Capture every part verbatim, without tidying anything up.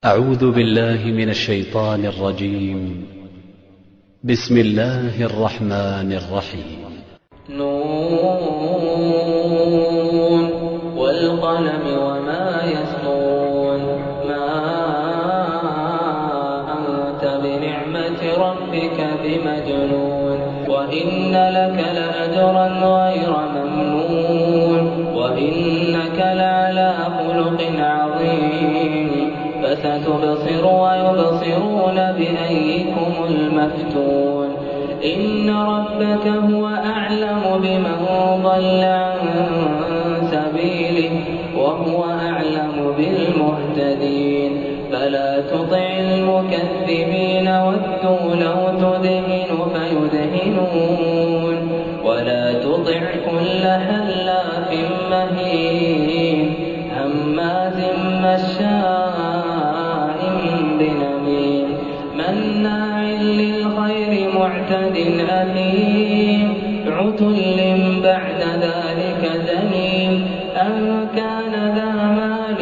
أعوذ بالله من الشيطان الرجيم. بسم الله الرحمن الرحيم. نون والقلم وما يسطرون ما أنت بنعمة ربك بمجنون وإن لك لأجرا غير ممنون وإنك لعلى خلق عظيم فستبصر ويبصرون بأيكم المفتون إن ربك هو أعلم بمن ضل عن سبيله وهو أعلم بالمهتدين فلا تطع المكذبين ودوا لو تدهن فيدهنون ولا تطع كل حلاف مهين هماز مشاء بنميم مناع للخير معتد أثيم عتل بعد ذلك زنيم أن كان ذا مال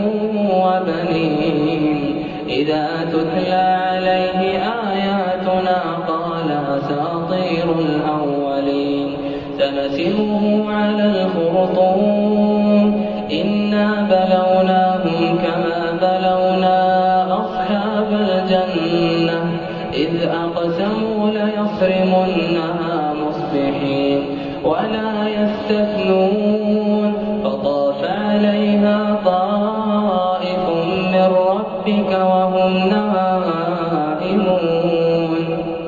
وبنين إذا تتلى عليه آياتنا قال أساطير الأولين سنسمه على الخرطوم إنا بلوناهم كما بلونا أصحاب الجنة إذ أقسموا ليصرمنها مصبحين ولا يستثنون فطاف عليها طائف من ربك وهم نائمون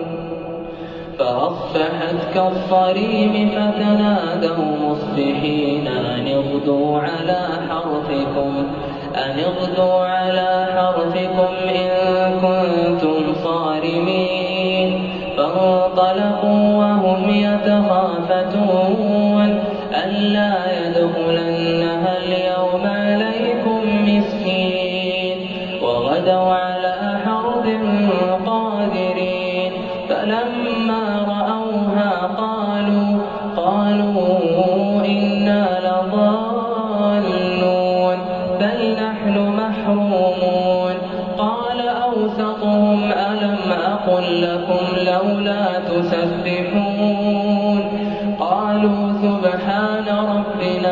فأصبحت كالصريم فتنادوا مصبحين أن اغدوا على حرثكم أن اغدوا على حرثكم إن كنتم صارمين فانطلقوا وهم يتخافتون ألا يدخلنها اليوم عليكم مسكين وغدوا على حرد قادرين فلما رأوها قالوا قالوا إنا لضالون بل نحن محرومون قال أوسطهم ألم أقل لكم لولا تسبحون قالوا سبحان ربنا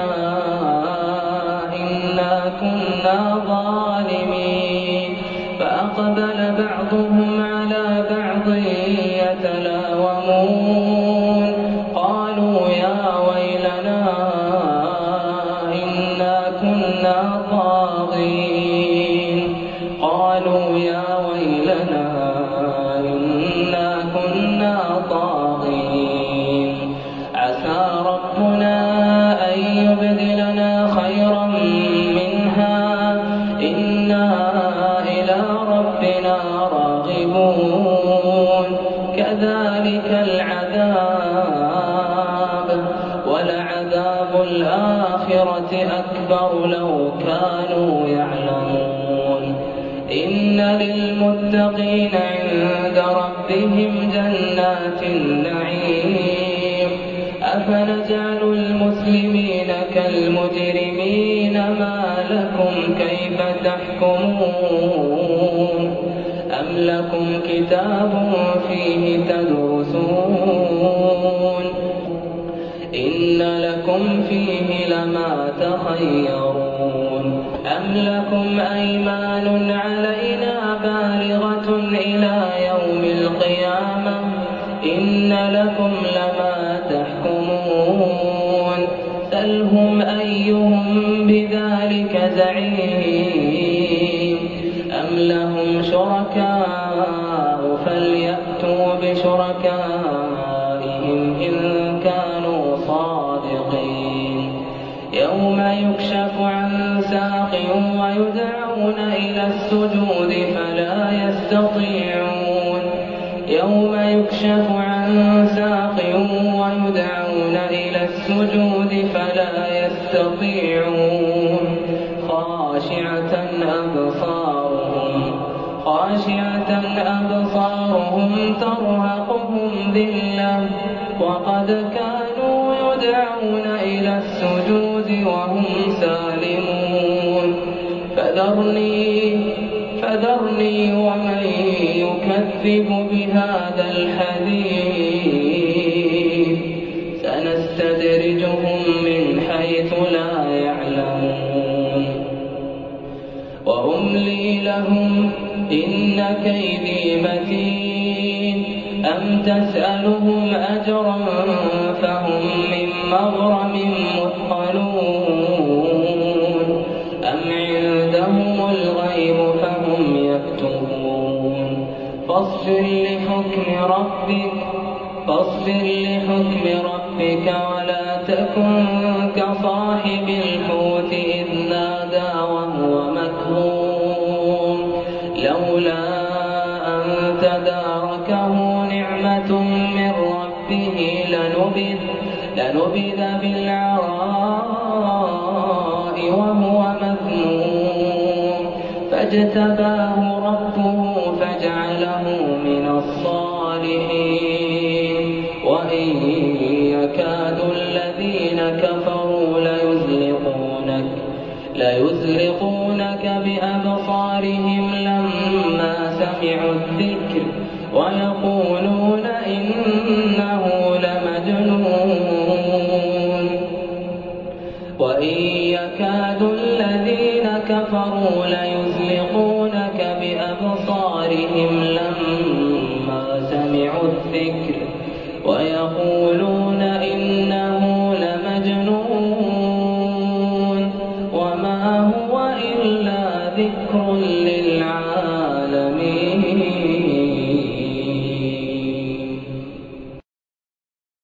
إنا كنا ظالمين فأقبل بعضهم على بعض يتلاومون قالوا يا ويلنا إنا كنا طاغين قالوا يا ويلنا إنا كنا طاغين عسى ربنا أن يبدلنا خيرا منها إنا إلى ربنا راغبون كذلك العذاب ولعذاب الآخرة أكبر لو كانوا يعلمون إن للمتقين عند ربهم جنات النعيم أفنجعل المسلمين كالمجرمين ما لكم كيف تحكمون أم لكم كتاب فيه تدرسون إن لكم فيه لما تخيرون أم لكم أيمان علينا بالغة إلى يوم القيامة إن لكم لما تحكمون سلهم أيهم بذلك زعيم أم لهم شركاء فليأتوا بشركائهم إن كانوا صادقين يوم يكشف عن ساق ويدعون إلى السجود فلا يستطيعون يوم يكشف عن ساق ويدعون إلى السجود فلا يستطيعون خاشعة أبصارهم خاشعة أبصارهم ترهقهم ذلة وقد كانوا يدعون إلى السجود وهم سالمون فذرني فذرني ومن يكذب بهذا الحديث سنستدرجهم من حيث لا يعلمون وأملي لهم إن كيدي متين أم تسألهم أجرا فهم من مغرم مثقلون أم عندهم الغيب فهم يكتبون فاصبر لحكم ربك فاصبر لحكم ربك ولا تكن كصاحب الحوت إذ نادى وهو مكظوم لولا أن تداركه نعمة من ربه لنبذ لنبذ بالعراء وهو مذموم فاجتباه ربه فجعله من الصالحين وإن يكاد الذين كفروا ليزلقونك ليزلقونك بأبصارهم لما سمعوا الذكر ويقولون إنه لمجنون وإن يكاد الذين كفروا ليزلقونك بأبصارهم لما سمعوا الذكر ويقولون